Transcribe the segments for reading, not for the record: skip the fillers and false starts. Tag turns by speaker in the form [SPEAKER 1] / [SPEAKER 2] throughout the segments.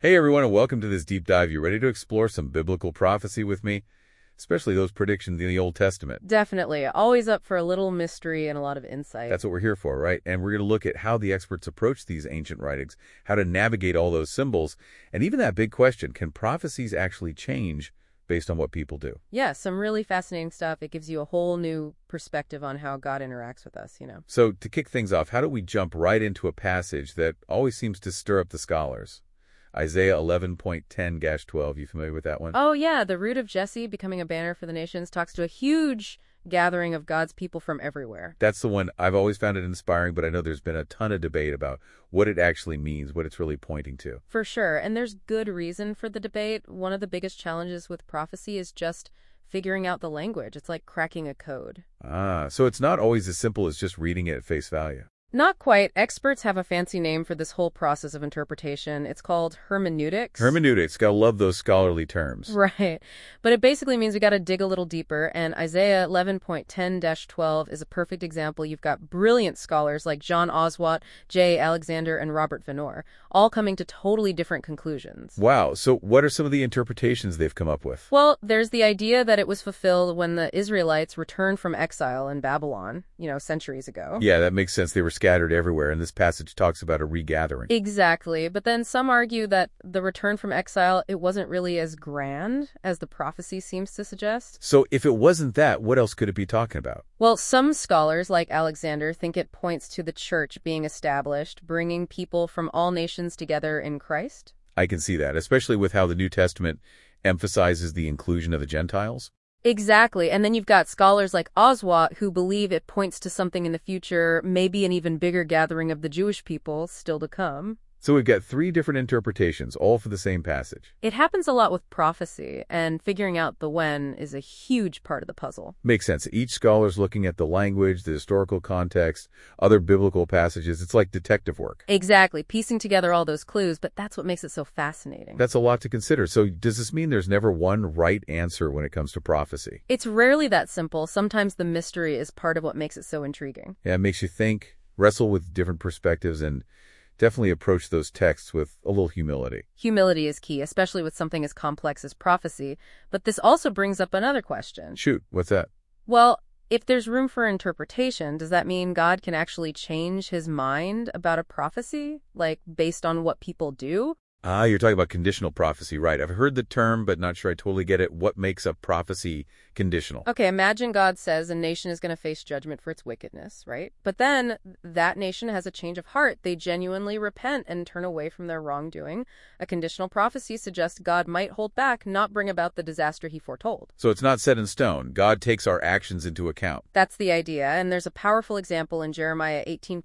[SPEAKER 1] Hey everyone, and welcome to this deep dive. You ready to explore some biblical prophecy with me? Especially those predictions in the Old Testament.
[SPEAKER 2] Definitely. Always up for a little mystery and a lot of insight.
[SPEAKER 1] That's what we're here for, right? And we're going to look at how the experts approach these ancient writings, how to navigate all those symbols, and even that big question, can prophecies actually change based on what people do?
[SPEAKER 2] Yeah, some really fascinating stuff. It gives you a whole new perspective on how God interacts with us,
[SPEAKER 1] So to kick things off, how do we jump right into a passage that always seems to stir up the scholars? Isaiah 11.10-12, you familiar with that one?
[SPEAKER 2] Oh, yeah, the root of Jesse becoming a banner for the nations talks to a huge gathering of God's people from everywhere.
[SPEAKER 1] That's the one. I've always found it inspiring, but I know there's been a ton of debate about what it actually means, what it's really pointing to.
[SPEAKER 2] For sure, and there's good reason for the debate. One of the biggest challenges with prophecy is just figuring out the language. It's like cracking a code.
[SPEAKER 1] So it's not always as simple as just reading it at face value.
[SPEAKER 2] Not quite. Experts have a fancy name for this whole process of interpretation. It's called hermeneutics.
[SPEAKER 1] Hermeneutics, gotta love those scholarly terms.
[SPEAKER 2] Right. But it basically means we got to dig a little deeper, and Isaiah 11.10-12 is a perfect example. You've got brilliant scholars like John Oswalt, J. Alexander, and Robert Venor, all coming to totally different conclusions.
[SPEAKER 1] Wow, so what are some of the interpretations they've come up with?
[SPEAKER 2] Well, there's the idea that it was fulfilled when the Israelites returned from exile in Babylon, centuries ago.
[SPEAKER 1] Yeah, that makes sense. They were scattered everywhere, and this passage talks about a regathering.
[SPEAKER 2] Exactly. But then some argue that the return from exile, it wasn't really as grand as the prophecy seems to suggest.
[SPEAKER 1] So if it wasn't that, what else could it be talking about?
[SPEAKER 2] Well, some scholars, like Alexander, think it points to the church being established, bringing people from all nations together in Christ.
[SPEAKER 1] I can see that, especially with how the New Testament emphasizes the inclusion of the Gentiles.
[SPEAKER 2] Exactly. And then you've got scholars like Oswalt who believe it points to something in the future, maybe an even bigger gathering of the Jewish people still to come.
[SPEAKER 1] So we've got three different interpretations, all for the same passage.
[SPEAKER 2] It happens a lot with prophecy, and figuring out the when is a huge part of the puzzle.
[SPEAKER 1] Makes sense. Each scholar's looking at the language, the historical context, other biblical passages. It's like detective work.
[SPEAKER 2] Exactly, piecing together all those clues, but that's what makes it so fascinating.
[SPEAKER 1] That's a lot to consider. So does this mean there's never one right answer when it comes to prophecy?
[SPEAKER 2] It's rarely that simple. Sometimes the mystery is part of what makes it so intriguing.
[SPEAKER 1] Yeah, it makes you think, wrestle with different perspectives, and definitely approach those texts with a little humility.
[SPEAKER 2] Humility is key, especially with something as complex as prophecy. But this also brings up another question.
[SPEAKER 1] Shoot, what's that?
[SPEAKER 2] Well, if there's room for interpretation, does that mean God can actually change his mind about a prophecy, like based on what people do?
[SPEAKER 1] You're talking about conditional prophecy, right? I've heard the term, but not sure I totally get it. What makes a prophecy conditional?
[SPEAKER 2] Okay, imagine God says a nation is going to face judgment for its wickedness, right? But then that nation has a change of heart. They genuinely repent and turn away from their wrongdoing. A conditional prophecy suggests God might hold back, not bring about the disaster he foretold.
[SPEAKER 1] So it's not set in stone. God takes our actions into account.
[SPEAKER 2] That's the idea, and there's a powerful example in Jeremiah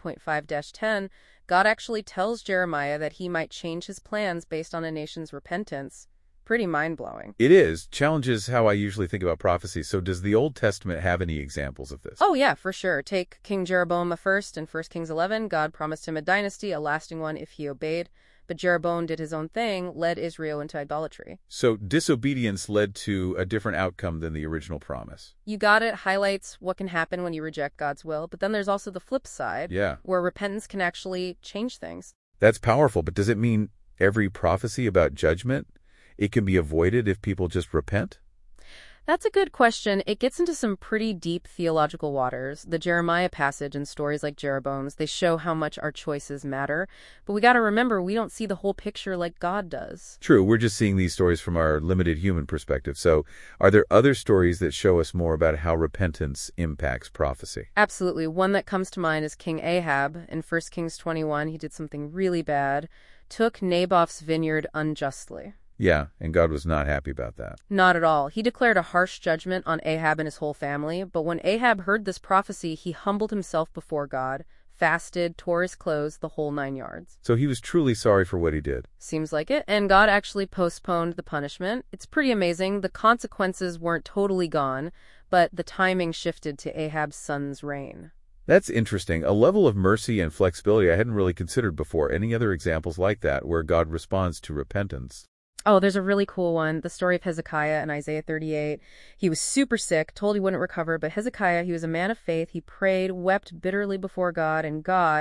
[SPEAKER 2] 18.5-10. God actually tells Jeremiah that he might change his plans based on a nation's repentance. Pretty mind-blowing.
[SPEAKER 1] It is. Challenges how I usually think about prophecy. So does the Old Testament have any examples of this?
[SPEAKER 2] Oh, yeah, for sure. Take King Jeroboam I in 1 Kings 11. God promised him a dynasty, a lasting one if he obeyed. But Jeroboam did his own thing, led Israel into idolatry.
[SPEAKER 1] So disobedience led to a different outcome than the original promise.
[SPEAKER 2] You got it. Highlights what can happen when you reject God's will. But then there's also the flip side, where repentance can actually change things.
[SPEAKER 1] That's powerful, but does it mean every prophecy about judgment, it can be avoided if people just repent?
[SPEAKER 2] That's a good question. It gets into some pretty deep theological waters. The Jeremiah passage and stories like Jeroboam's, they show how much our choices matter. But we got to remember, we don't see the whole picture like God does.
[SPEAKER 1] True, we're just seeing these stories from our limited human perspective. So are there other stories that show us more about how repentance impacts prophecy?
[SPEAKER 2] Absolutely. One that comes to mind is King Ahab. In 1 Kings 21, he did something really bad, took Naboth's vineyard unjustly.
[SPEAKER 1] Yeah, and God was not happy about that.
[SPEAKER 2] Not at all. He declared a harsh judgment on Ahab and his whole family, but when Ahab heard this prophecy, he humbled himself before God, fasted, tore his clothes, the whole 9 yards.
[SPEAKER 1] So he was truly sorry for what he did.
[SPEAKER 2] Seems like it. And God actually postponed the punishment. It's pretty amazing. The consequences weren't totally gone, but the timing shifted to Ahab's son's reign.
[SPEAKER 1] That's interesting. A level of mercy and flexibility I hadn't really considered before. Any other examples like that where God responds to repentance?
[SPEAKER 2] Oh, there's a really cool one. The story of Hezekiah in Isaiah 38. He was super sick, told he wouldn't recover, but Hezekiah, he was a man of faith. He prayed, wept bitterly before God, and God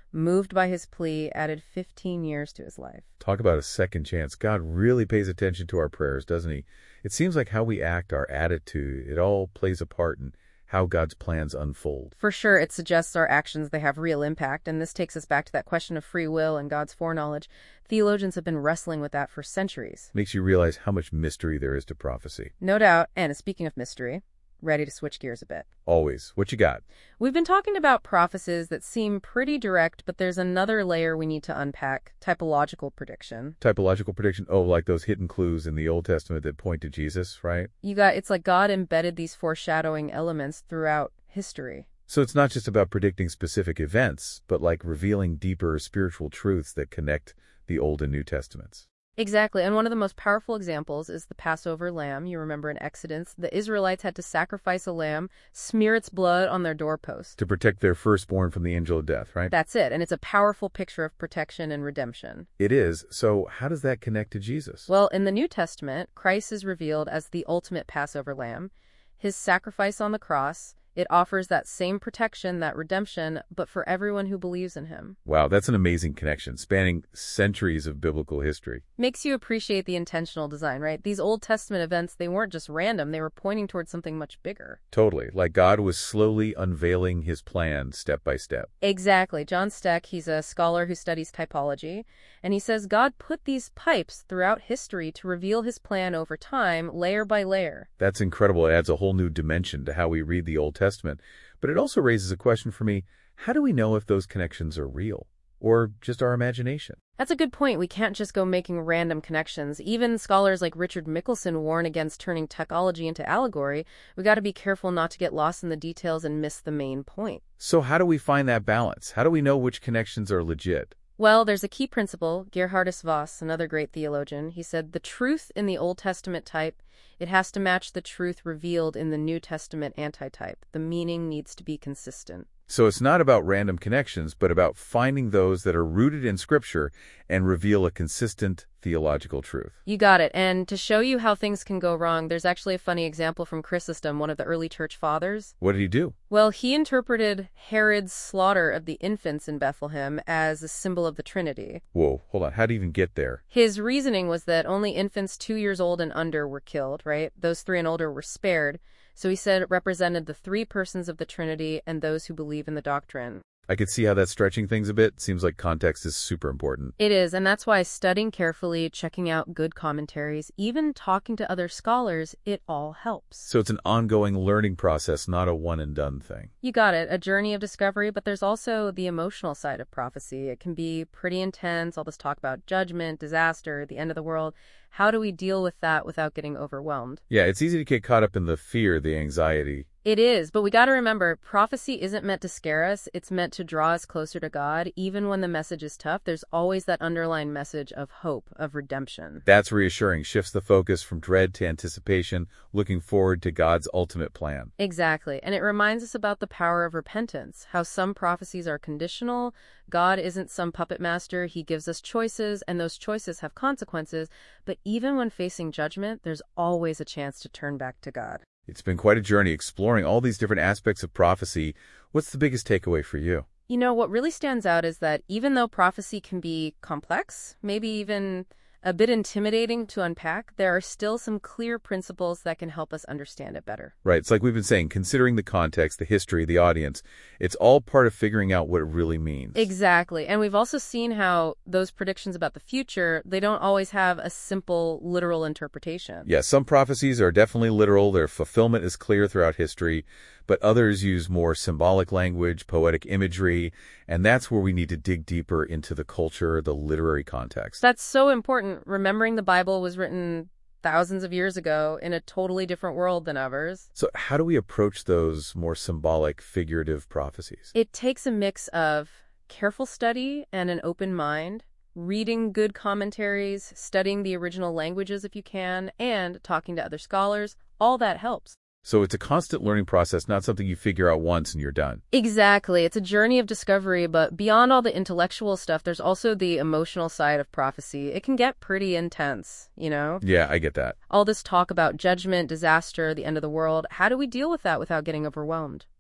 [SPEAKER 2] moved by his plea, added 15 years to his life.
[SPEAKER 1] Talk about a second chance. God really pays attention to our prayers, doesn't he? It seems like how we act, our attitude, it all plays a part in how God's plans unfold.
[SPEAKER 2] For sure, it suggests our actions, they have real impact, and this takes us back to that question of free will and God's foreknowledge. Theologians have been wrestling with that for centuries.
[SPEAKER 1] Makes you realize how much mystery there is to prophecy.
[SPEAKER 2] No doubt, and speaking of mystery, ready to switch gears a bit.
[SPEAKER 1] Always. What you got?
[SPEAKER 2] We've been talking about prophecies that seem pretty direct, but there's another layer we need to unpack, typological prediction.
[SPEAKER 1] Typological prediction? Oh, like those hidden clues in the Old Testament that point to Jesus, right?
[SPEAKER 2] It's like God embedded these foreshadowing elements throughout history.
[SPEAKER 1] So it's not just about predicting specific events, but like revealing deeper spiritual truths that connect the Old and New Testaments.
[SPEAKER 2] Exactly, and one of the most powerful examples is the Passover lamb. You remember in Exodus, the Israelites had to sacrifice a lamb, smear its blood on their doorpost.
[SPEAKER 1] To protect their firstborn from the angel of death, right?
[SPEAKER 2] That's it, and it's a powerful picture of protection and redemption.
[SPEAKER 1] It is. So how does that connect to Jesus?
[SPEAKER 2] Well, in the New Testament, Christ is revealed as the ultimate Passover lamb. His sacrifice on the cross, it offers that same protection, that redemption, but for everyone who believes in him.
[SPEAKER 1] Wow, that's an amazing connection, spanning centuries of biblical history.
[SPEAKER 2] Makes you appreciate the intentional design, right? These Old Testament events, they weren't just random, they were pointing towards something much bigger.
[SPEAKER 1] Totally, like God was slowly unveiling his plan step by step.
[SPEAKER 2] Exactly. John Steck, he's a scholar who studies typology, and he says God put these pipes throughout history to reveal his plan over time, layer by layer.
[SPEAKER 1] That's incredible. It adds a whole new dimension to how we read the Old Testament. But it also raises a question for me, how do we know if those connections are real or just our imagination?
[SPEAKER 2] That's a good point. We can't just go making random connections. Even scholars like Richard Mickelson warn against turning technology into allegory. We got to be careful not to get lost in the details and miss the main point.
[SPEAKER 1] So how do we find that balance? How do we know which connections are legit?
[SPEAKER 2] Well, there's a key principle. Gerhardus Voss, another great theologian, he said, the truth in the Old Testament type, it has to match the truth revealed in the New Testament antitype. The meaning needs to be consistent.
[SPEAKER 1] So it's not about random connections, but about finding those that are rooted in Scripture and reveal a consistent theological truth.
[SPEAKER 2] You got it. And to show you how things can go wrong, there's actually a funny example from Chrysostom, one of the early church fathers.
[SPEAKER 1] What did he do?
[SPEAKER 2] Well, he interpreted Herod's slaughter of the infants in Bethlehem as a symbol of the Trinity.
[SPEAKER 1] Whoa, hold on. How did he even get there?
[SPEAKER 2] His reasoning was that only infants 2 years old and under were killed, right? Those 3 and older were spared. So he said it represented the 3 persons of the Trinity and those who believe in the doctrine.
[SPEAKER 1] I could see how that's stretching things a bit. Seems like context is super important.
[SPEAKER 2] It is, and that's why studying carefully, checking out good commentaries, even talking to other scholars, it all helps.
[SPEAKER 1] So it's an ongoing learning process, not a one-and-done thing.
[SPEAKER 2] You got it, a journey of discovery, but there's also the emotional side of prophecy. It can be pretty intense, all this talk about judgment, disaster, the end of the world. How do we deal with that without getting overwhelmed?
[SPEAKER 1] Yeah, it's easy to get caught up in the fear, the anxiety.
[SPEAKER 2] It is, but we got to remember, prophecy isn't meant to scare us. It's meant to draw us closer to God. Even when the message is tough, there's always that underlying message of hope, of redemption.
[SPEAKER 1] That's reassuring, shifts the focus from dread to anticipation, looking forward to God's ultimate plan.
[SPEAKER 2] Exactly, and it reminds us about the power of repentance, how some prophecies are conditional. God isn't some puppet master. He gives us choices, and those choices have consequences. But even when facing judgment, there's always a chance to turn back to God.
[SPEAKER 1] It's been quite a journey exploring all these different aspects of prophecy. What's the biggest takeaway for you?
[SPEAKER 2] You know, what really stands out is that even though prophecy can be complex, maybe even a bit intimidating to unpack, there are still some clear principles that can help us understand it better.
[SPEAKER 1] Right. It's like we've been saying, considering the context, the history, the audience, it's all part of figuring out what it really means.
[SPEAKER 2] Exactly. And we've also seen how those predictions about the future, they don't always have a simple, literal interpretation.
[SPEAKER 1] Yeah, some prophecies are definitely literal. Their fulfillment is clear throughout history, but others use more symbolic language, poetic imagery, and that's where we need to dig deeper into the culture, the literary context.
[SPEAKER 2] That's so important. Remembering the Bible was written thousands of years ago in a totally different world than ours.
[SPEAKER 1] So how do we approach those more symbolic, figurative prophecies?
[SPEAKER 2] It takes a mix of careful study and an open mind, reading good commentaries, studying the original languages if you can, and talking to other scholars. All that helps.
[SPEAKER 1] So it's a constant learning process, not something you figure out once and you're done.
[SPEAKER 2] Exactly. It's a journey of discovery, but beyond all the intellectual stuff, there's also the emotional side of prophecy. It can get pretty intense, you know?
[SPEAKER 1] Yeah, I get that.
[SPEAKER 2] All this talk about judgment, disaster, the end of the world. How do we deal with that without getting overwhelmed?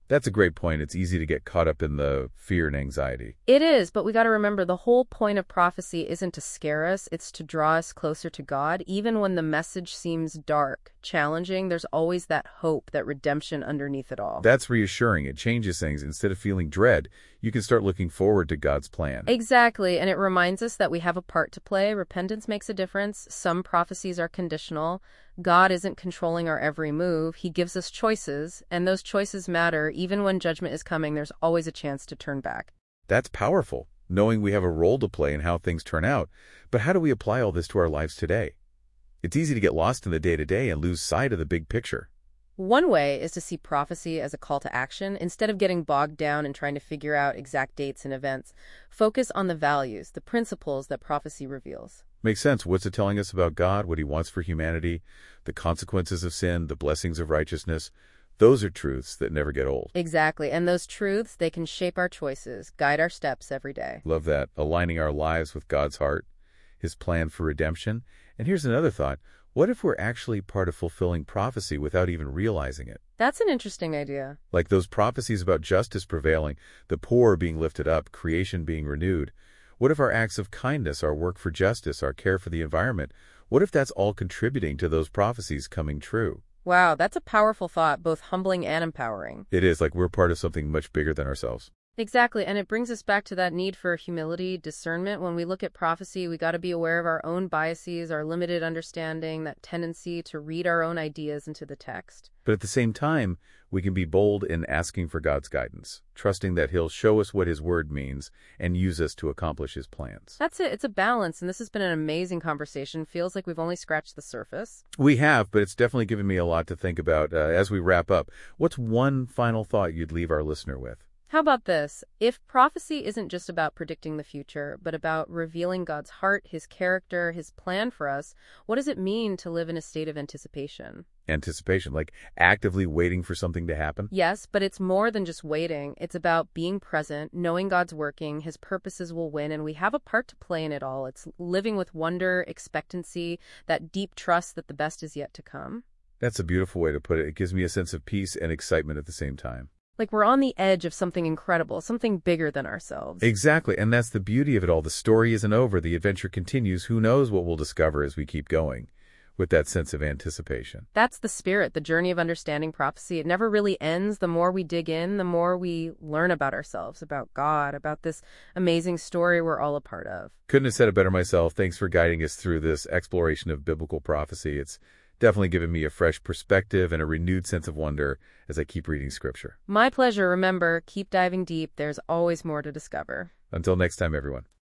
[SPEAKER 1] That's a great point. It's easy to get caught up in the fear and anxiety.
[SPEAKER 2] It is, but we got to remember the whole point of prophecy isn't to scare us, it's to draw us closer to God. Even when the message seems dark, challenging, there's always that hope, that redemption underneath it all.
[SPEAKER 1] That's reassuring. It changes things. Instead of feeling dread, you can start looking forward to God's plan.
[SPEAKER 2] Exactly, and it reminds us that we have a part to play. Repentance makes a difference. Some prophecies are conditional. God isn't controlling our every move. He gives us choices, and those choices matter. Even when judgment is coming, there's always a chance to turn back.
[SPEAKER 1] That's powerful, knowing we have a role to play in how things turn out. But how do we apply all this to our lives today? It's easy to get lost in the day-to-day and lose sight of the big picture.
[SPEAKER 2] One way is to see prophecy as a call to action. Instead of getting bogged down and trying to figure out exact dates and events, focus on the values, the principles that prophecy reveals.
[SPEAKER 1] Makes sense. What's it telling us about God, what he wants for humanity, the consequences of sin, the blessings of righteousness? Those are truths that never get old.
[SPEAKER 2] Exactly, and those truths, they can shape our choices, guide our steps every day.
[SPEAKER 1] Love that. Aligning our lives with God's heart, his plan for redemption. And here's another thought. What if we're actually part of fulfilling prophecy without even realizing it?
[SPEAKER 2] That's an interesting idea.
[SPEAKER 1] Like those prophecies about justice prevailing, the poor being lifted up, creation being renewed. What if our acts of kindness, our work for justice, our care for the environment, what if that's all contributing to those prophecies coming true?
[SPEAKER 2] Wow, that's a powerful thought, both humbling and empowering.
[SPEAKER 1] It is, like we're part of something much bigger than ourselves.
[SPEAKER 2] Exactly, and it brings us back to that need for humility, discernment. When we look at prophecy, we got to be aware of our own biases, our limited understanding, that tendency to read our own ideas into the text.
[SPEAKER 1] But at the same time, we can be bold in asking for God's guidance, trusting that he'll show us what his word means and use us to accomplish his plans.
[SPEAKER 2] That's it. It's a balance, and this has been an amazing conversation. Feels like we've only scratched the surface.
[SPEAKER 1] We have, but it's definitely given me a lot to think about. As we wrap up, what's one final thought you'd leave our listener with?
[SPEAKER 2] How about this? If prophecy isn't just about predicting the future, but about revealing God's heart, his character, his plan for us, what does it mean to live in a state of anticipation?
[SPEAKER 1] Anticipation, like actively waiting for something to happen?
[SPEAKER 2] Yes, but it's more than just waiting. It's about being present, knowing God's working, his purposes will win, and we have a part to play in it all. It's living with wonder, expectancy, that deep trust that the best is yet to come.
[SPEAKER 1] That's a beautiful way to put it. It gives me a sense of peace and excitement at the same time.
[SPEAKER 2] Like we're on the edge of something incredible, something bigger than ourselves.
[SPEAKER 1] Exactly, and that's the beauty of it all. The story isn't over. The adventure continues. Who knows what we'll discover as we keep going with that sense of anticipation.
[SPEAKER 2] That's the spirit, the journey of understanding prophecy. It never really ends. The more we dig in, the more we learn about ourselves, about God, about this amazing story we're all a part of.
[SPEAKER 1] Couldn't have said it better myself. Thanks for guiding us through this exploration of biblical prophecy. It's definitely given me a fresh perspective and a renewed sense of wonder as I keep reading Scripture.
[SPEAKER 2] My pleasure. Remember, keep diving deep. There's always more to discover.
[SPEAKER 1] Until next time, everyone.